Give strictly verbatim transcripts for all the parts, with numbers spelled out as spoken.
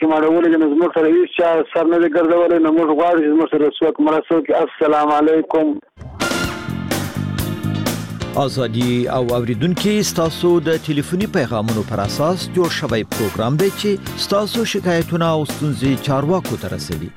چې ماړولې د زموږ سره هیڅ چا سر نه دی ګرځولی، نو موږ غواړو چې زموږ سره څوک مرسته وکړي. السلام علیکم. ازادي او اوریدونکو ستاسو د ټلیفوني پیغامونو پر اساس جوړ شوی پروګرام دی چې ستاسو شکایتونه او ستونزې چارواکو ته رسوي.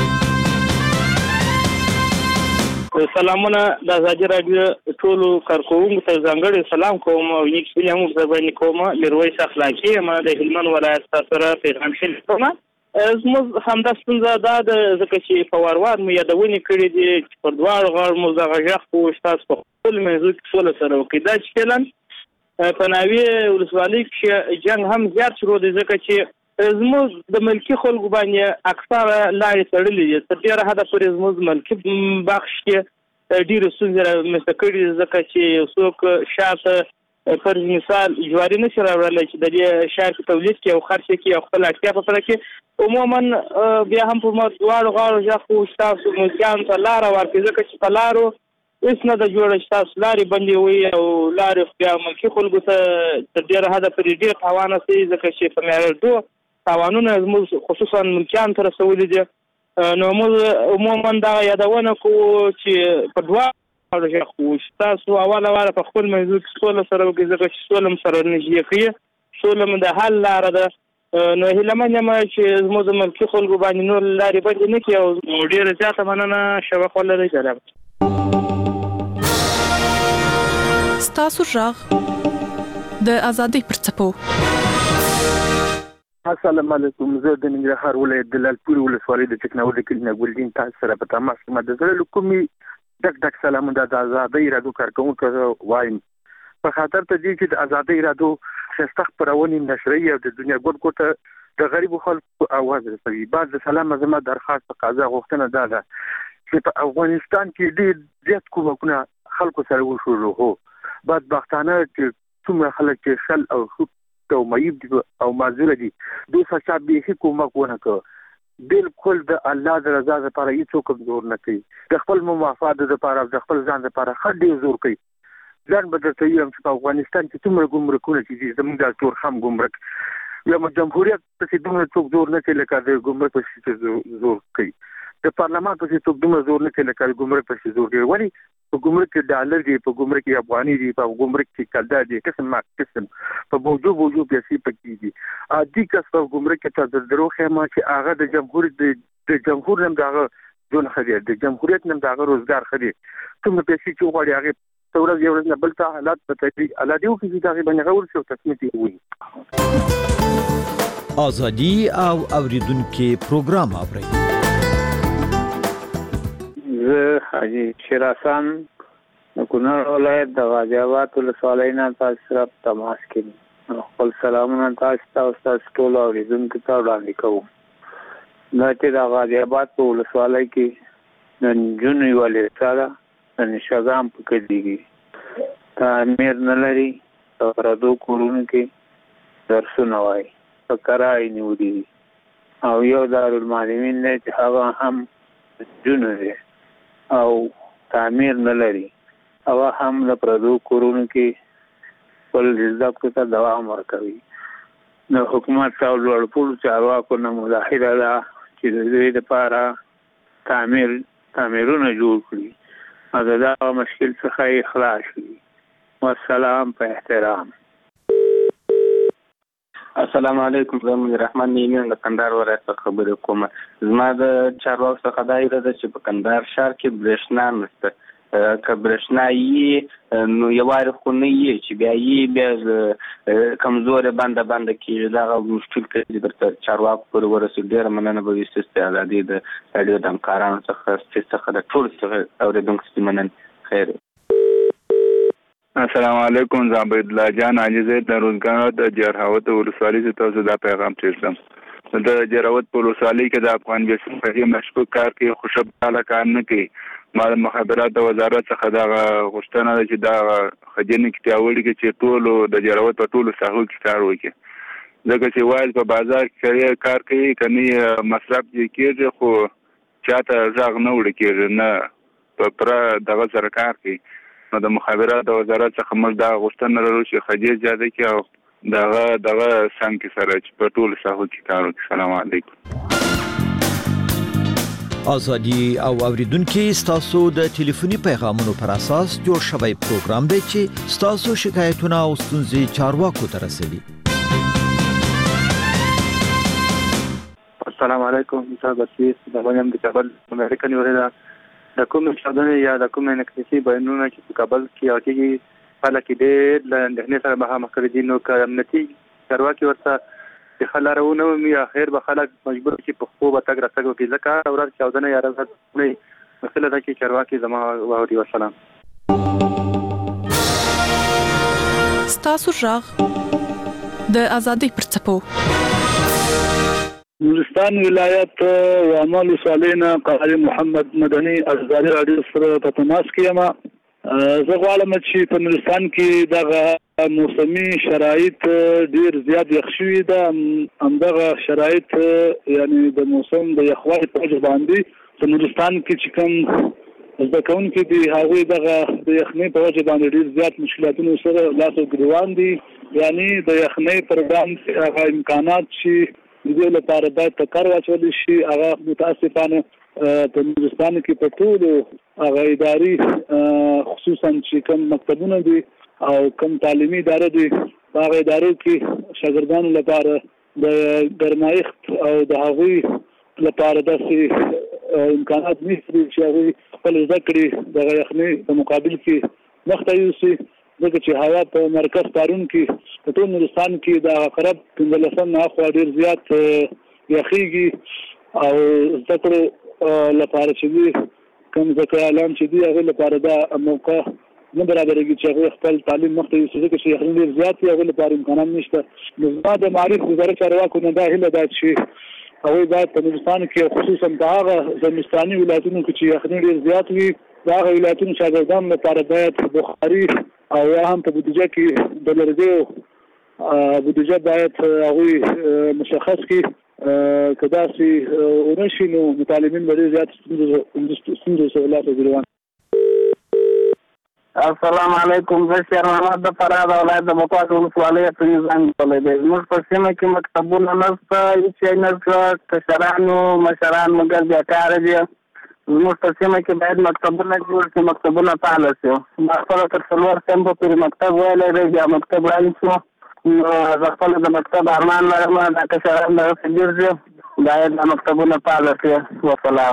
سلامونه د ازادي رادیو ټولو کارکوونکو ته ځانګړی سلام کوم او یک سلام ورباندې کوم. میرویس اخلاقی ما د هلمند ولایت سره پیغام شلیکوم. زموږ همدا ستونزه دا ده ځکه چې په وار مو یادونې کړې دي چې پر دواړو غاړو مو دغه غږ خو ستاسو په خپل منځو کې سوله سره وکړي. دا چې فعلا په ناوې ولسوالۍ کې جنګ هم زیات شروع دی ځکه چې زموږ د ملکي خلکو باندې اکثره لارې تړلې دي. تر ډېره حده پورې زموږ ملکي بخش کې ډېرې ستونزې رامنځته کړي دي ځکه چې یو څوک شاته فرض مثال جواري نشي راوړلی چې د دې شهر کې تولید کړي او خرڅ کړي او خپل اړتیا په پوره کړي. عموما بیا هم په دواړو غاړو ژغ خو ستاسو ملکیانو ته لاره ورکړي ځکه چې په لارو هېڅ نه ده جوړه چې تاسو لارې بندې وي او لارې بیا ملکي خلکو ته تر ډېره حده پورې ډېر تاوان رسوي ځکه چې په معیارډو تاوانونه زموږ خصوصا ملکیانو ته رسولي دي. نو موږ عموما دغه یادونه کوو چې په دواړو ژغ خو ستاسو اوله واره په خپل موضوع کې سوله سره وکړي ځکه چې سوله م سره نږدې کوي، سوله م د حل لاره ده. نو هیله من یم چې زموږ د ملکي خلکو باندې نور لارې بندې نه کړي او ډېره زیاته مننه. شبق ولرئ. جناب ستاسو غږ د ازادۍ پر څپو. السلام علیکم. زه د ننګرهار ولایت د لالپورې ولسوالۍ د ټکنالوژي کلینه ګلدین تاسو سره په تماس کې مده زړه کومي ډک ډک سلامونه د ازادۍ رادیو کارکونکو وایم. په خاطر ته دي چې د ازادۍ رادیو شسته خبرونه نشري او د دنیا ګډ کوټه د غریب خلکو आवाज رسوي. بعد د سلام زما درخواست په قضا غوښتنه ده ده چې په افغانستان کې ډېر زیات کومکونه خلکو سره وشو. هو بعد بختانه چې څومره خلک چې شل او خو او مېب دي او معذور دي دوی څخه به کومک ونه کوي. بالکل د الله د رضا لپاره هیڅ زور نه کوي. د خپل مفاد لپاره د خپل ځان لپاره خډ ډیر زور کوي. ځان به درته یم چې په افغانستان کې څومره ګمرکونه چې زموږ د ټول هم ګمرک یا جمهوریت په دومره څوک زور نه کوي لکه د ګمرک په زور کوي. د پارلمان په څوک دومره زور نه کوي لکه د ګمرک په زور کوي. ولی په ګمرک کې ډالر دی، په ګمرک کې افغاني دی، په ګمرک کې کلدا دی، قسم ما قسم په بوجو بوجو پیسې پکې دي. ا دې کس په ګمرک کې تر دروخه ما چې هغه د جمهوریت د جمهور نم دغه جون خدي د جمهوریت نم دغه روزګار خدي کوم پیسې چې غواړي هغه څورز یو نه بل ته حالات پته الله دې وکړي چې دغه باندې غوړ شو تصمیم دی وي. ازادي او اوریدونکو پروګرام اوري. زه حاجی شیراسان د کونړ ولایت د غازی آباد ولسوالۍ نه تاسو سره تماس کوم. خپل سلامونه تاسو ته او تاسو ټول اوریدونکو ته وړاندې کوم. دا چې د غازی آباد په ولسوالۍ کې د جنوي ولایت سره د نشاګام په کې دیږي تعمیر نه لري او پردو کورونو کې درسونه وایي په کرای نیولي او یو دارالمعلمین دی چې هغه هم جنوي او تعمیر نه لري او هم د پردو کورونو کې خپل زده کړو ته دوام ورکوي. د حکومت او لوړپوړو چارواکو نه ملاحظه ده چې د دې لپاره تعمیر تعمیرونه جوړ کړي او د دغه مشکل څخه یې خلاص کړي. والسلام په احترام. السلام علیکم. زه من رحمان نیمین د کندهار ولایت څخه خبرې کوم. زما د چارواکو څخه دا اراده چې په کندهار ښار کې برېښنا نشته. که برېښنا یې نو یوارې خو نه یې چې بیا یې بیا کمزورې بنده بنده کېږي. دغه مشکل که درته چارواکو پورې ورسېږي ډېره مننه به وي. ستاسو ازادي د راډیو د همکارانو څخه ستاسو څخه د ټولو څخه اورېدونکو څخه مننه. خیر. السلام علیکم. زه عبدالله جان عاجزه د روزګار د جرهاوت ولسوالۍ څخه تاسو دا پیغام تیرسم. د جرهاوت په ولسوالۍ کې د افغان بیسیم په دې مشکوک کار کې خوشبخاله کار نه کوي. ما د مخابراتو وزارت څخه دا غوښتنه ده چې دا خجنې کې پیاوړي کې چې ټول د جرهاوت په ټولو ساحو کې کار وکړي ځکه چې وايي په بازار کې کار کوي کني مصرف کېږي خو چاته ځاغ نه وړي کېږي نه په پر دغه سره کار کوي. نو د مخابراتو وزارت څخه موږ دا غوښتنه لرو چې خجې زیاده کې او دغه دغه څنګه سره چې په ټول ساحو کې کار وکړي. السلام علیکم. ازادي او اوریدونکو ستاسو د ټلیفوني پیغامونو پر اساس جوړ شوی پروګرام دی چې ستاسو شکایتونه او ستونزې چارواکو ته رسوي. السلام علیکم. زه بسیط د غوښتنې د کابل امریکا نیولې د کوم څه یا د کوم انکتیسي بیانونه چې په کابل کې راکېږي خلک ډېر له اندېښنې سره مخامخ کړي دي. نو که امنیتي چارواکي ورته د خلارونه وي اخر به خلک مجبور شي په خو به تګ راتګ وکړي. ځکه ورځ چاودنه یا ورځ نه مسله ده چې چارواکي زما واوري. والسلام. ستاسو ژغ د ازادۍ پر څپو. نورستان ولایت وامل صالحنا قاری محمد مدني ازادي رادیو سره په تماس کې یم. زه غواړم چې په نورستان کې دغه موسمي شرایط ډیر زیات یخ شوي ده. همدغه شرایط یعنی د موسم د یخوالي په وجه باندې په نورستان کې چې کوم زده کوونکي دي هغوی دغه د یخنۍ په وجه باندې ډیر زیات مشکلاتونو سره لاس او ګریوان دي. یعنی د یخنۍ پر وړاندې هغه امکانات چې د دې لپاره باید په کار واچول شي هغه متاسفانه په نورستان کې په ټولو هغه اداري خصوصا چې کوم مکتبونه دي او کوم تعلیمي ادارې دي هغه ادارو کې شاګردانو لپاره د ګرمایښت او د هغوی لپاره داسې امکانات نشته چې هغوی خپل زده کړې د یخنۍ په مقابل کې مخته یوسي. ځکه چې هوا په مرکز پارون کې په ټول نورستان کې د قرب پنځلسم نه خوا ډېر زیات یخېږي او زده کړو لپاره چې دي کوم زده کړیالان چې دي هغوی لپاره دا موقع نه برابرېږي چې هغوی خپل تعلیم مخته یوسي. ځکه چې یخنۍ ډېر زیات وي هغوی لپاره امکانات نشته. نو زما د معارف وزارت چارواکو نه دا هیله ده چې هغوی باید په نورستان کې خصوصا په هغه زمستاني ولایتونو کې چې یخنۍ ډېر زیات وي د هغه ولایتونو شاګردانو لپاره باید بخاري او یا هم په بودیجه کې د لرګیو بودیجه باید هغوی مشخص کړي. که داسې ونه شي نو متعلمین به ډېر زیات ستونزو سره لاس او ګریوان. السلام علیکم. زه شیر محمد د فراه د ولایت د مقواس ولسوالۍ څخه زنګ کولی دی. زموږ په سیمه کې مکتبونه نشته، هېڅ شی نشته. کشرانو مشران مګر بیکاره دي. زموږ په سیمه کې باید مکتبونه جوړ شي، مکتبونه فعاله شي. ما خپله تر څلور کمپه پورې مکتب ویلی دی، بیا مکتب ویل شو. نو زه خپله د مکتب ارمان لرم، دا کشران دغسې ګرځي، باید دا مکتبونه فعاله شي. وسلام.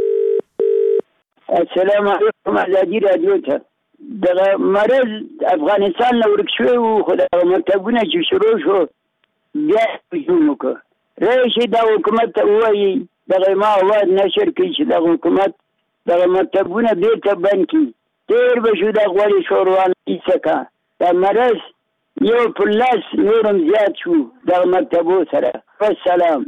السلام علیکم. ازادي راډیو ته دغه مرض افغانستان نه ورک شوی و، خو دغه مکتبونه چې شروع شو بیا هجوم وکړه. راشي دا حکومت ته ووایي دغه ما اواز نشر کړي چې دغه حکومت دغه مکتبونه بېرته بند کړي. تېر به شو دا غوړې شوروان ایسکه دا مرض یو پر لاس نور هم زیات شو دغه مکتبو سره. والسلام.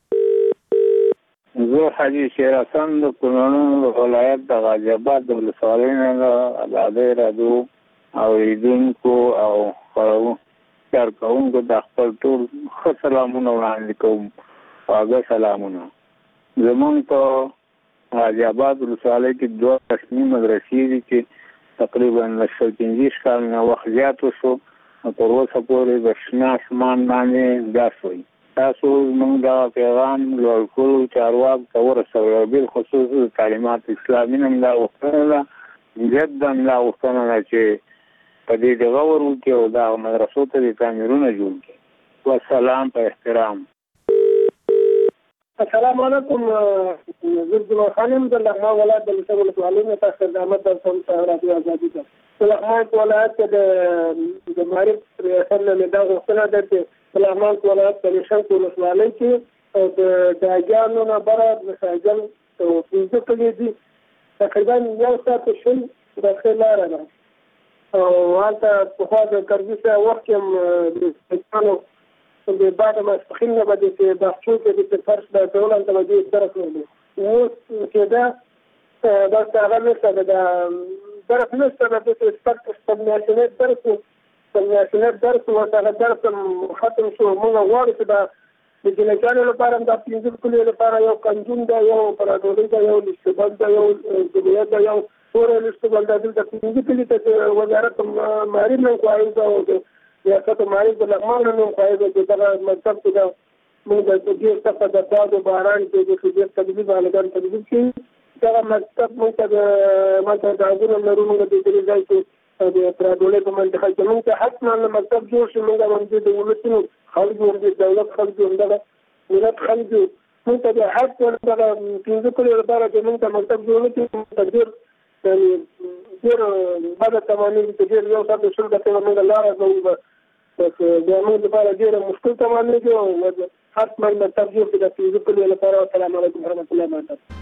زه حاجي شیر حسن د کونړ ولایت د غازي آباد د ولسوالۍ نه د ازادۍ راډیو اورېدونکو او کارکوونکو د خپل ټول ښه سلامونه وړاندې کوم. خواږه سلامونه. زمونږ په غازي آباد ولسوالۍ کې دوه رسمي مدرسې دي چې تقریبا له شل پنځه کال نه وخت زیات وشو، تر اوسه پورې د شنه اسمان باندې ګاس وي. تاسو موږ دا پیغام لوړ کړو چارواکو ته ورسوئ. بالخصوص د تعلیمات اسلامي نه دا غوښتنه ده، جدا دا غوښتنه ده چې په دې دغه ور وکړي او دا مدرسو ته د تعمیرونه جوړ کړي. والسلام په احترام. السلام علیکم. زه ګل خانم د لغمان ولایت د لسه ولسوالۍ نه تاسو خدمت درسم راډیو ازادي ته. د لغمان ولایت د د معرف ریاست نه دا غوښتنه ده چې د لغمان ولایت د لسه ولسوالۍ کې د داګانو نه بره د ساجل او پنځه کلي دي تقریبا یو ساعت شل داخله لاره ده او هلته پخوا د کرزي سره وخت کې د پاکستانو د بعد ماسپخین نه باندې چې بحثو کې د فرش د ډول انت باندې درک وړي اوس چې دا دا څنګه نشته دا درک نشته د سپک سپمناشنیت درک سپمناشنیت درک ورته درک ختم شو. موږ غواړو چې دا د جنګانو لپاره د پنځه کلي لپاره یو کنجون دا یو پرادوري دا یو لستبل دا یو دنیا دا یو ټول لستبل دا د پنځه کلي ته وزارت ماري نه کوي دا ریاست معارف د لغمان نوم خواهد چې دغه مکتب کې د موږ د ډېر څخه د باد و باران کې د ډېر تدریب عالمان تدریب کې دغه مکتب موږ ته د ماته د عزونه لرو موږ د دې ځای کې د پرادولې په منطقه کې موږ ته حتما مکتب جوړ شي موږ باندې د ولسونو خلکو د دولت خلکو دغه ملت خلکو موږ ته د حق دغه پنځه کلو لپاره چې موږ ته مکتب جوړ کړي تدبیر ډېر بعد تمامي د ډېر یو ساعت شل دقیقې موږ لاره کوو بس د موږ لپاره ډېر مشکل تمامي کې حتما مکتب جوړ کړي د پنځه کلو لپاره. السلام علیکم ورحمۃ اللہ وبرکاتہ.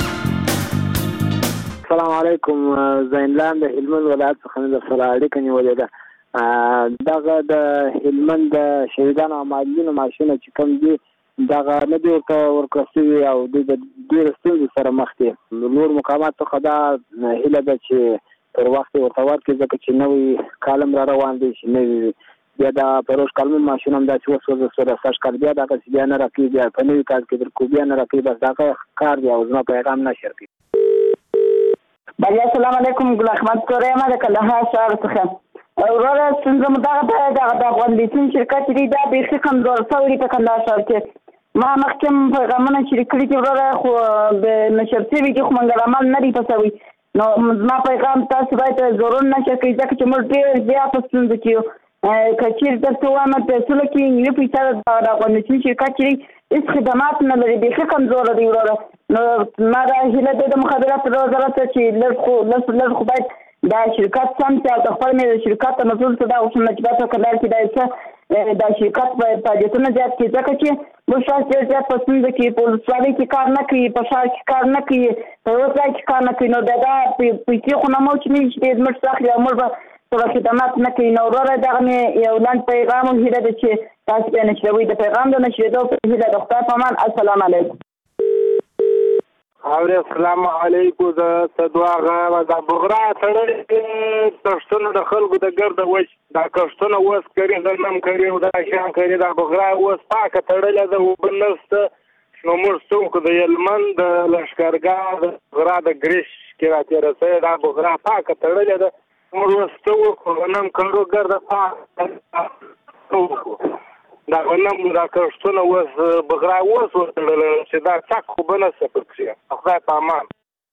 السلام علیکم. زینلان د هلمند ولایت څخه د سره اړیکه نیولې ده. دغه د هلمند د شهیدانو او معلولینو معاشونه چې کوم دي دغه نه دي ورته ورکړل شوي او دوی د ډېرو ستونزو سره مخ دي. نور مقامات څخه دا هیله ده چې پر وخت ورته ورکړي ځکه چې نوی کالم را روان دی چې نوي بیا د پروژ کالم ماشین هم داسې وسوځه سره سږ کال بیا دغسې بیا نه راکوي بیا په نوي کال کې در کو بیا نه راکوي بس دغه کار دی او زما پیغام نشر کوي. بله السلام علیکم. ګل احمد کوره یم د کندهار ښار څخه. وروره ستونزه مو دغه ده دغه د افغان بیسین شرکت دی دا بیخي کمزور شوی په کندهار ښار کې. ما مخکې هم پیغامونه شریک کړي دي وروره خو د نشر شوي دي خو منګل عمل نه دی په شوي. نو زما پیغام تاسو باید ضرور نشر کړئ ځکه چې موږ ډېر زیات په ستونزو کې یو. که چیرې درته ووایم پیسو کې یوه پیسه د افغان بیسین شرکت چې دی هېڅ خدمات نه لري بیخي کمزوره دی وروره. نو ما دا هیله دی د مخابراتو وزارت ته چې لږ خو لږ لږ خو باید دا شرکت سم چې او د خپل مې د شرکت ته مسؤل څه دا اوسم نجبات په کندهار کې دا څه دا شرکت په فعالیتونه زیات کړي ځکه چې موږ شاید ډېر زیات په ستونزه کې په ولسوالۍ کې کار نه کوي په ښار کې کار نه کوي په یو ځای کې کار نه کوي. نو دا دا پیسې خو نه مو چې نه چې ډېر زموږ څخه اخلي او موږ به څه خدمات نه کوي. نو وروره دغه مې یو لنډ پیغام او هیله ده چې تاسو بیا نشروئ د پیغام د نشرېدو په هیله د خدای په امان. السلام علیکم. او السلام علیکم. د صدواغه د بغرا تړلې کښتونه د خلکو د ګرده وچ دا کښتونه اوس کري د نم کري او دا شان کري د بغرا اوس پاکه تړلې ده اوبه نشته. نو موږ څوک د هلمند د لښکرګاه د بغرا د ګریش کې راتېره شوې دا بغرا پاکه تړلې ده. موږ اوس څه وکړو نم کړو ګرده پاکه وکړو دا غنم دا کښتونه اوس بغرا اوس وتړله چې دا څک خو به نه څه پکښې خدای په امان.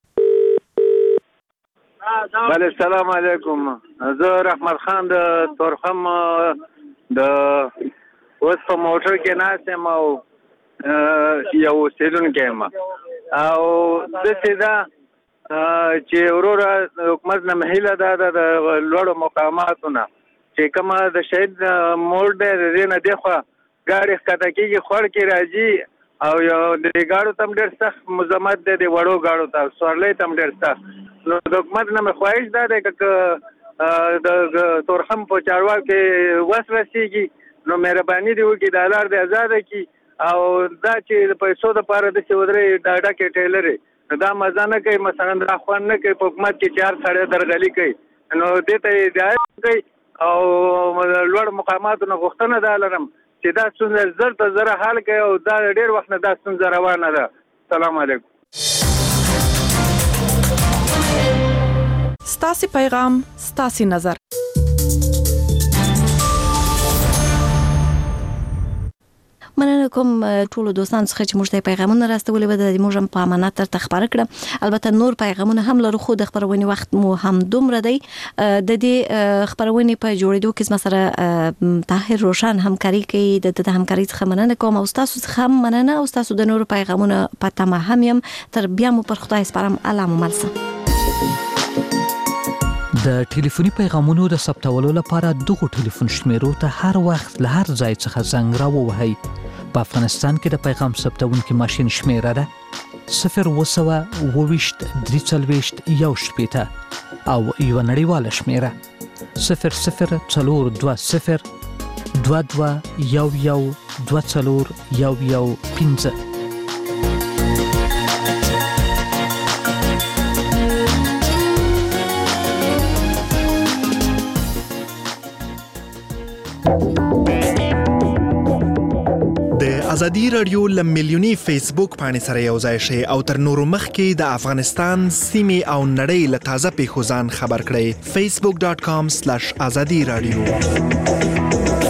بله السلام علیکم. زه رحمت خان د تورخم د اوس په موټر کې ناست یم او یو اوسېدونکی یم او داسې ده چې وروره حکومت نه هیله دا ده د لوړو مقاماتو نه چې کومه د شهید موړ دی د دې نه دېخوا ګاډي ښکته کېږي خوړ کې راځي او یو د ګاډو ته هم ډېر سخت مزاحمت دی د وړو ګاډو ته سورلۍ ته هم ډېر سخت. نو د حکومت نه مې خواهش دا دی که د تورخم په چارواکو کې وس رسېږي نو مهرباني دې وکړي دا لار دې ازاده کړي او دا چې د پیسو دپاره داسې ودرې ډاډه کې ټیلرې نو دا مزه نه کوي مثلا دا خوند نه کوي په حکومت کې چار سړی درغلي کوي نو دې ته هدایت کوي او لوړ مقاماتو نه غوښتنه دا لرم چې دا ستونزه زر ته زره حل کوي او دا ډېر وخت نه دا ستونزه روانه ده. السلام علیکم. ستاسې پیغام ستاسې نظر. مننه کوم ټولو دوستانو څخه چې موږ ته پیغامونه راستولي و د موږ هم په امانت درته خبره کړه. البته نور پیغامونه هم لرو خو د خبرونې وخت مو هم دومره دی. د دې خبرونې په جوړېدو کې زما سره طاهر روشن همکاري کوي. د د همکاري څخه مننه کوم او تاسو څخه هم مننه او تاسو د نورو پیغامونه په تمه هم یم. تر بیا مو پر خدای سپارم. الله مو مل شه. د ټلیفوني پیغامونو د ثبتولو لپاره دغه ټلیفون شمیرو ته هر وخت له هر ځای څخه زنګ راووهئ. په افغانستان کې د پیغام ثبتونکي ماشین شمیره ده صفر اوه سوه اووه ویشت درې څلوېښت یو شپېته او یوه نړیواله شمیره صفر صفر څلور دوه صفر دوه دوه یو یو دوه څلور یو یو پنځه. ازادي رادیو له میلیوني فیسبوک پاڼې سره یو ځای شئ او تر نورو مخکې د افغانستان سیمې او نړۍ له تازه پیښو ځان خبر کړئ. فیسبوک ډاٹ کام سلیش ازادي رادیو.